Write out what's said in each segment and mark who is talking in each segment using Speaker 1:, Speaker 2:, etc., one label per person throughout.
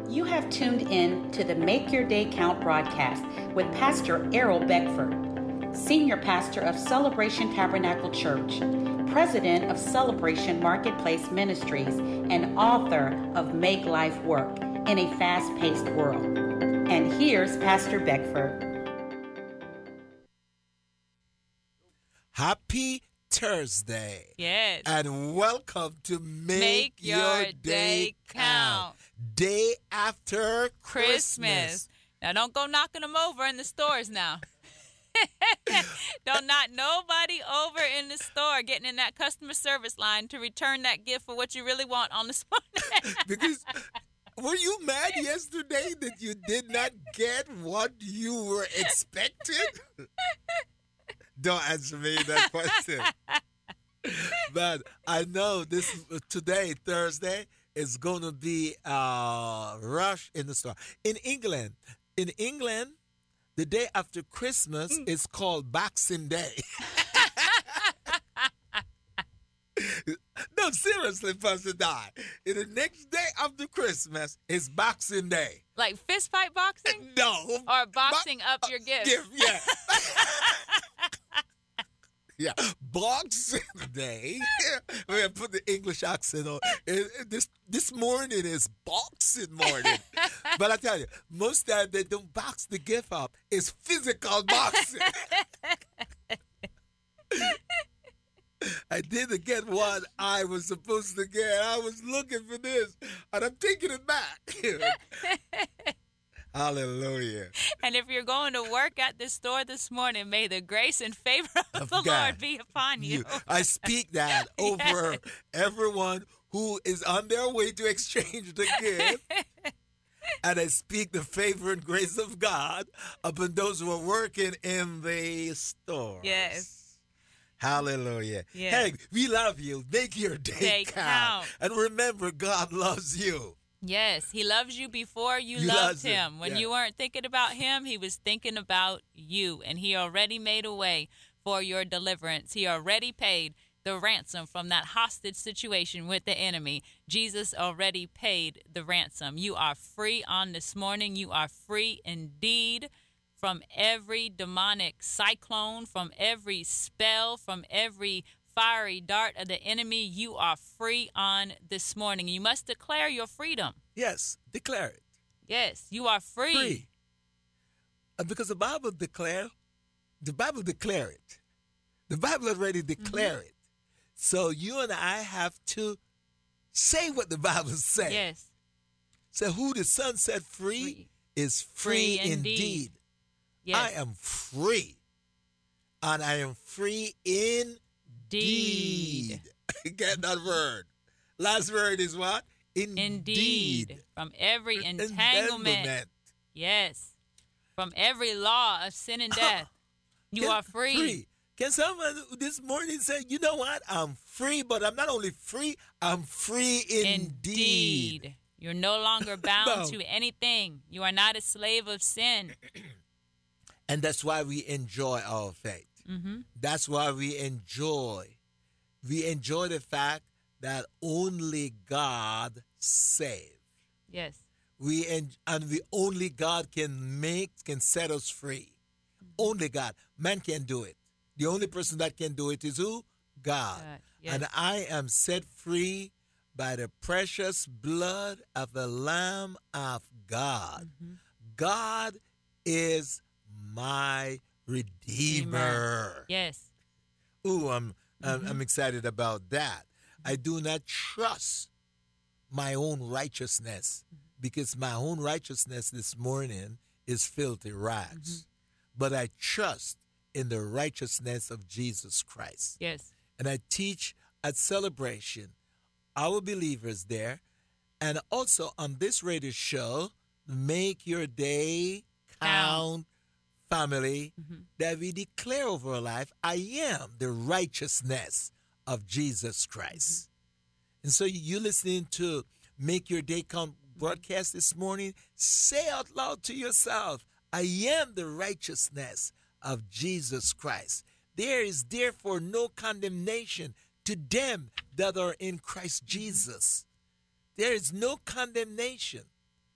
Speaker 1: You have tuned in to the Make Your Day Count broadcast with Pastor Errol Beckford, Senior Pastor of Celebration Tabernacle Church, President of Celebration Marketplace Ministries, and author of Make Life Work in a Fast-Paced World. And here's Pastor Beckford.
Speaker 2: Happy Thursday.
Speaker 3: Yes.
Speaker 2: And welcome to Make
Speaker 3: Your Day Count.
Speaker 2: Day after Christmas.
Speaker 3: Now, don't go knocking them over in the stores now. Don't knock nobody over in the store getting in that customer service line to return that gift for what you really want on the spot.
Speaker 2: Because were you mad yesterday that you did not get what you were expecting? Don't answer me that question. But I know today, Thursday, is going to be a rush in the store. In England, the day after Christmas is called Boxing Day. No, seriously, Pastor Di. The next day after Christmas is Boxing Day.
Speaker 3: Like fist fight boxing?
Speaker 2: No.
Speaker 3: Or boxing up your gifts?
Speaker 2: Yeah. Yeah, Boxing Day. We're going to put the English accent on. This morning is Boxing morning. But I tell you, most times they don't box the gift up. It's physical boxing. I didn't get what I was supposed to get. I was looking for this, and I'm taking it back. Hallelujah.
Speaker 3: And if you're going to work at the store this morning, may the grace and favor of the Lord be upon you.
Speaker 2: I speak that over everyone who is on their way to exchange the gift. And I speak the favor and grace of God upon those who are working in the store.
Speaker 3: Yes.
Speaker 2: Hallelujah.
Speaker 3: Yes.
Speaker 2: Hey, we love you. Make your day count. And remember, God loves you.
Speaker 3: Yes, he loves you before you loved him. When you weren't thinking about him, he was thinking about you. And he already made a way for your deliverance. He already paid the ransom from that hostage situation with the enemy. Jesus already paid the ransom. You are free on this morning. You are free indeed from every demonic cyclone, from every spell, from every fiery dart of the enemy. You are free on this morning. You must declare your freedom.
Speaker 2: Yes, declare it.
Speaker 3: Yes, you are free.
Speaker 2: Because the Bible declare it. The Bible already declared it. So you and I have to say what the Bible says.
Speaker 3: Yes.
Speaker 2: So who the Son set free is free indeed.
Speaker 3: Yes.
Speaker 2: I am free. And I am free indeed. Get that word. Last word is what? Indeed.
Speaker 3: From every entanglement. Yes. From every law of sin and death. You are free.
Speaker 2: Can someone this morning say, you know what? I'm free, but I'm not only free, I'm free indeed.
Speaker 3: You're no longer bound to anything. You are not a slave of sin.
Speaker 2: And that's why we enjoy our faith.
Speaker 3: Mm-hmm.
Speaker 2: That's why we enjoy the fact that only God saves.
Speaker 3: Yes.
Speaker 2: Only God can set us free. Mm-hmm. Only God. Man can't do it. The only person that can do it is who? God.
Speaker 3: Yes.
Speaker 2: And I am set free by the precious blood of the Lamb of God. Mm-hmm. God is my Redeemer.
Speaker 3: Yes.
Speaker 2: Ooh, I'm excited about that. I do not trust my own righteousness because my own righteousness this morning is filthy rags. But I trust in the righteousness of Jesus Christ.
Speaker 3: Yes.
Speaker 2: And I teach at Celebration our believers there, and also on this radio show, Make Your Day Count family, that we declare over our life, I am the righteousness of Jesus Christ. And so you listening to Make Your Day Count broadcast this morning, say out loud to yourself, I am the righteousness of Jesus Christ. There is therefore no condemnation to them that are in Christ Jesus. There is no condemnation.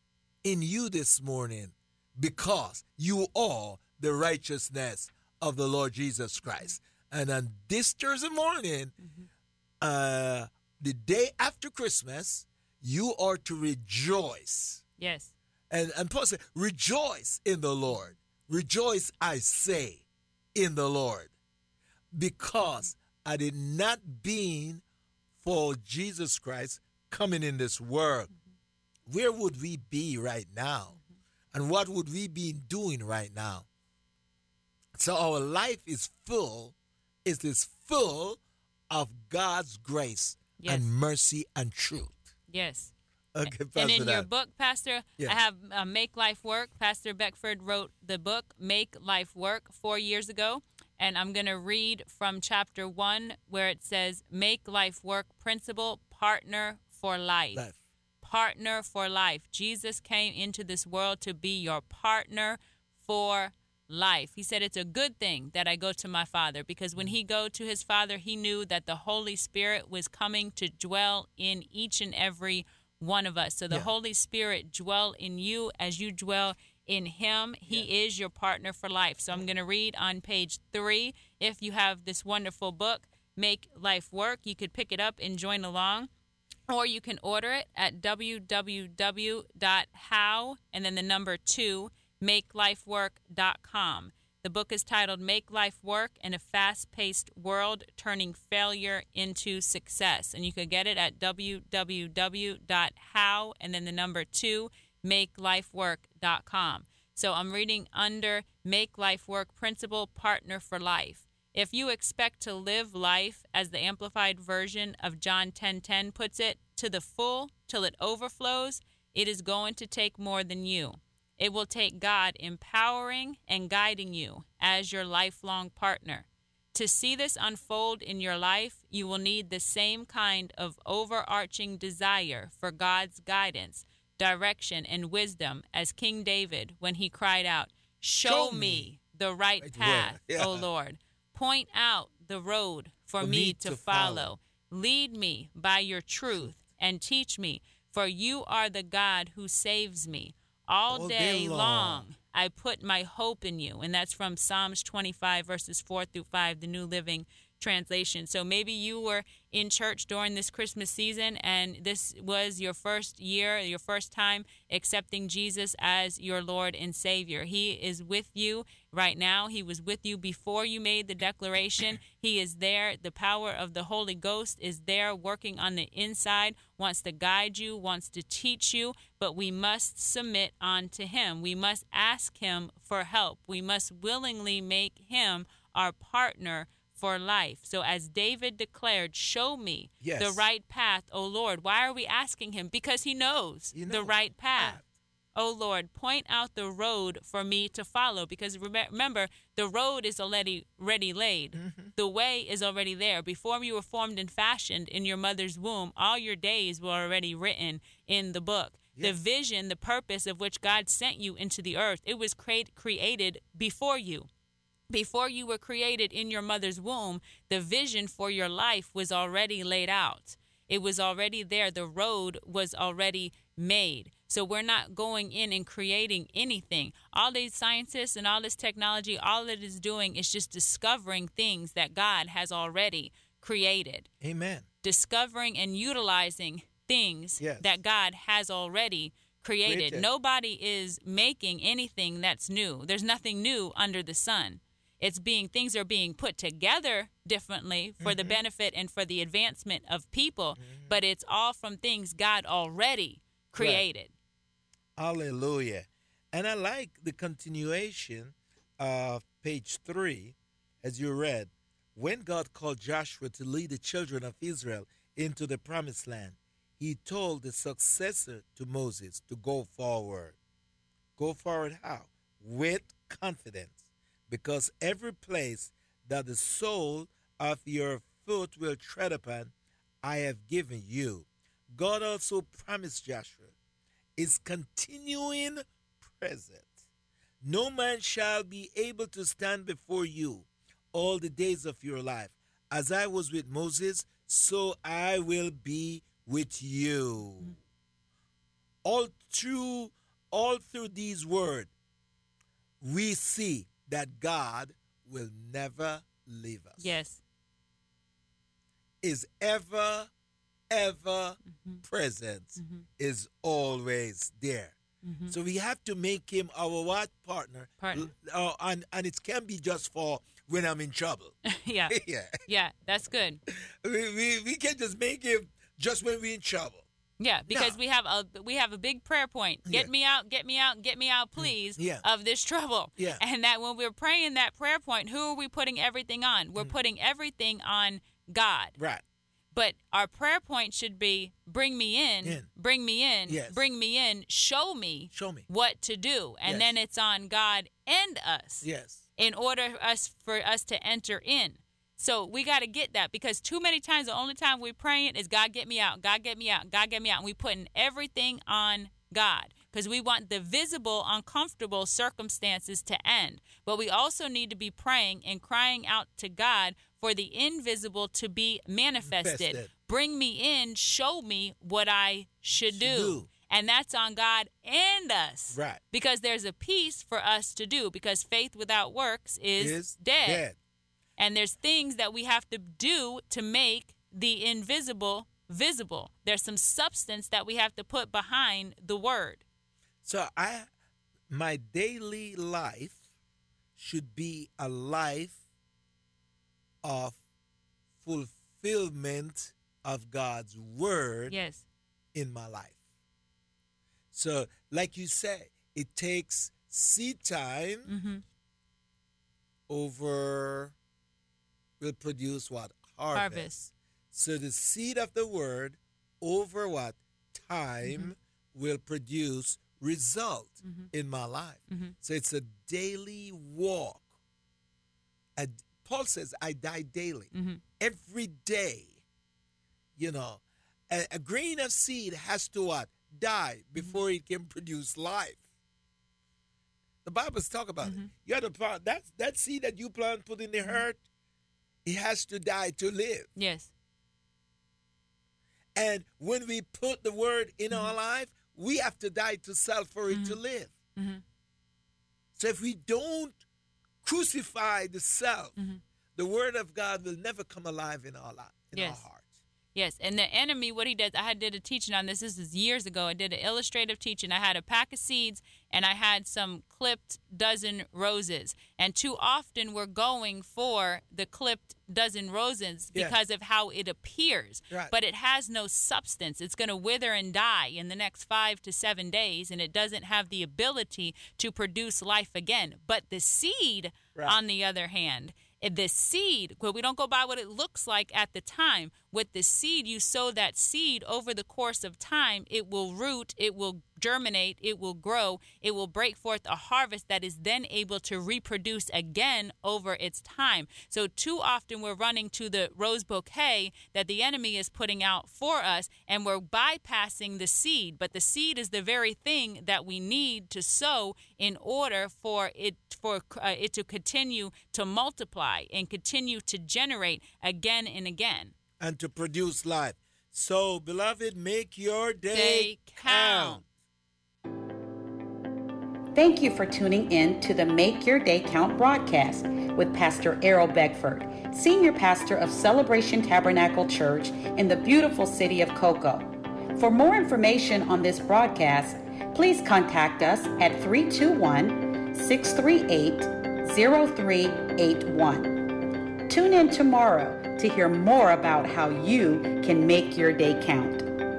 Speaker 2: in you this morning because you are the righteousness of the Lord Jesus Christ. And on this Thursday morning, the day after Christmas, you are to rejoice.
Speaker 3: Yes.
Speaker 2: And Paul said, rejoice in the Lord. Rejoice, I say, in the Lord. Because had it not been for Jesus Christ coming in this world, where would we be right now? And what would we be doing right now? So our life is full, it is full of God's grace and mercy and truth.
Speaker 3: Yes.
Speaker 2: Okay,
Speaker 3: and in your book, Pastor,
Speaker 2: yes.
Speaker 3: I have Make Life Work. Pastor Beckford wrote the book, Make Life Work, 4 years ago. And I'm going to read from chapter 1 where it says, Make Life Work Principle, Partner for Life. Partner for life. Jesus came into this world to be your partner for life. He said, it's a good thing that I go to my Father, because when he go to his Father, he knew that the Holy Spirit was coming to dwell in each and every one of us. So the Holy Spirit dwell in you as you dwell in him. He is your partner for life. So I'm going to read on page 3. If you have this wonderful book, Make Life Work, you could pick it up and join along. Or you can order it at www.how and then the number 2 makelifework.com. The book is titled Make Life Work in a Fast-Paced World, Turning Failure into Success. And you can get it at www.how and then the number 2 makelifework.com. So I'm reading under Make Life Work Principle, Partner for Life. If you expect to live life, as the Amplified Version of John 10:10 puts it, to the full till it overflows, it is going to take more than you. It will take God empowering and guiding you as your lifelong partner. To see this unfold in your life, you will need the same kind of overarching desire for God's guidance, direction, and wisdom as King David when he cried out, Show me the right path, O Lord. Point out the road for me to follow. Lead me by your truth and teach me, for you are the God who saves me. All day long I put my hope in you. And that's from Psalms 25, verses 4 through 5, the New Living Translation. So maybe you were in church during this Christmas season and this was your first year, your first time accepting Jesus as your Lord and Savior. He is with you right now. He was with you before you made the declaration. He is there. The power of the Holy Ghost is there working on the inside, wants to guide you, wants to teach you, but we must submit unto him. We must ask him for help. We must willingly make him our partner for life. So as David declared, show me the right path, O Lord. Why are we asking him? Because he knows the right path. O Lord, point out the road for me to follow. Because remember, the road is already laid. The way is already there. Before you were formed and fashioned in your mother's womb, all your days were already written in the book. The vision, the purpose of which God sent you into the earth, it was created before you. Before you were created in your mother's womb, the vision for your life was already laid out. It was already there. The road was already made. So we're not going in and creating anything. All these scientists and all this technology, all it is doing is just discovering things that God has already created.
Speaker 2: Amen.
Speaker 3: Discovering and utilizing things that God has already created. Nobody is making anything that's new. There's nothing new under the sun. Things are being put together differently for the benefit and for the advancement of people, but it's all from things God already created.
Speaker 2: Hallelujah. And I like the continuation of page 3, as you read. When God called Joshua to lead the children of Israel into the promised land, he told the successor to Moses to go forward. Go forward how? With confidence. Because every place that the sole of your foot will tread upon, I have given you. God also promised Joshua is continuing present. No man shall be able to stand before you all the days of your life. As I was with Moses, so I will be with you. All through all through these words, we see that God will never leave us.
Speaker 3: Yes.
Speaker 2: Is ever present, is always there. So we have to make him our what? Partner. And it can be just for when I'm in trouble.
Speaker 3: Yeah. Yeah, that's good.
Speaker 2: We can just make him just when we're in trouble.
Speaker 3: Yeah, because we have a big prayer point. Get me out, get me out, get me out, please, of this trouble.
Speaker 2: Yeah.
Speaker 3: And that when we're praying that prayer point, who are we putting everything on? We're putting everything on God.
Speaker 2: Right.
Speaker 3: But our prayer point should be, bring me in, bring me in, bring me in, show me what to do. And then it's on God and us in order for us to enter in. So we got to get that, because too many times the only time we're praying is, God, get me out, God, get me out, God, get me out. And we're putting everything on God because we want the visible, uncomfortable circumstances to end. But we also need to be praying and crying out to God for the invisible to be manifested. Bring me in, show me what I should do. And that's on God and us.
Speaker 2: Right.
Speaker 3: Because there's a piece for us to do, because faith without works is dead. And there's things that we have to do to make the invisible visible. There's some substance that we have to put behind the word.
Speaker 2: So my daily life should be a life of fulfillment of God's word in my life. So, like you say, it takes seed time will produce what? Harvest. So the seed of the word over what? Time will produce result in my life. So it's a daily walk. Paul says, I die daily. Every day, a grain of seed has to what? Die before it can produce life. The Bible's talk about it. You have to plant that seed that you plant, put in the earth, it has to die to live.
Speaker 3: Yes.
Speaker 2: And when we put the word in our life, we have to die to self for it to live. So if we don't crucify the self, the word of God will never come alive in our life, our hearts.
Speaker 3: Yes, and the enemy, what he does, I did a teaching on this. This is years ago. I did an illustrative teaching. I had a pack of seeds, and I had some clipped dozen roses. And too often we're going for the clipped dozen roses because of how it appears.
Speaker 2: Right.
Speaker 3: But it has no substance. It's going to wither and die in the next 5 to 7 days, and it doesn't have the ability to produce life again. But the seed, on the other hand, the seed, well, we don't go by what it looks like at the time. With the seed, you sow that seed over the course of time. It will root, it will germinate, it will grow, it will break forth a harvest that is then able to reproduce again over its time. So too often we're running to the rose bouquet that the enemy is putting out for us, and we're bypassing the seed. But the seed is the very thing that we need to sow in order for it to continue to multiply and continue to generate again and again.
Speaker 2: And to produce life. So, beloved, make your day count.
Speaker 1: Thank you for tuning in to the Make Your Day Count broadcast with Pastor Errol Beckford, Senior Pastor of Celebration Tabernacle Church in the beautiful city of Cocoa. For more information on this broadcast, please contact us at 321-638-0381. Tune in tomorrow to hear more about how you can make your day count.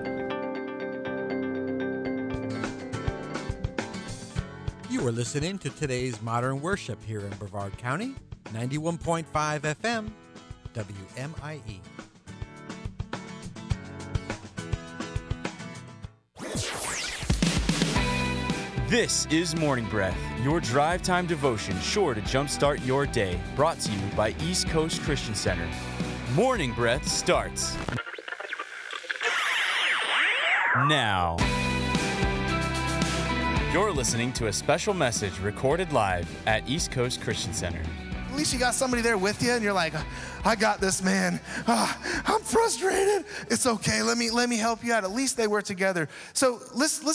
Speaker 4: You are listening to today's Modern Worship here in Brevard County, 91.5 FM, WMIE.
Speaker 5: This is Morning Breath, your drive time devotion sure to jumpstart your day, brought to you by East Coast Christian Center. Morning Breath starts now. You're listening to a special message recorded live at East Coast Christian Center.
Speaker 6: At least you got somebody there with you, and you're like, I got this, man. I'm frustrated. It's okay. Let me help you out. At least they were together. So let's